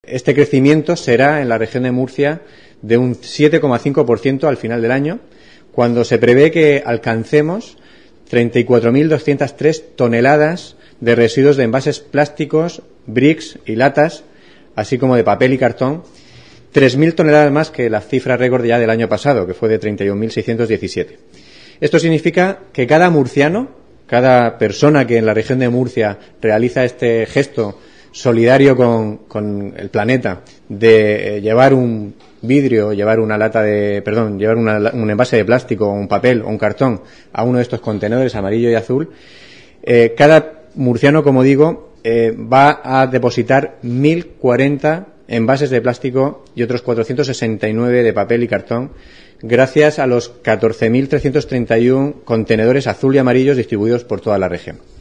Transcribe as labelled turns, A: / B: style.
A: Este crecimiento será en la región de Murcia de un 7,5% al final del año, cuando se prevé que alcancemos 34.203 toneladas de residuos de envases plásticos, bricks y latas, así como de papel y cartón, 3.000 toneladas más que la cifra récord ya del año pasado, que fue de 31.617. Esto significa que cada murciano, cada persona que en la región de Murcia realiza este gesto solidario con el planeta de llevar un vidrio, llevar un envase de plástico, un papel o un cartón a uno de estos contenedores amarillo y azul, cada murciano, como digo, va a depositar 1.040 envases de plástico y otros 469 de papel y cartón, gracias a los 14.331 contenedores azul y amarillos distribuidos por toda la región.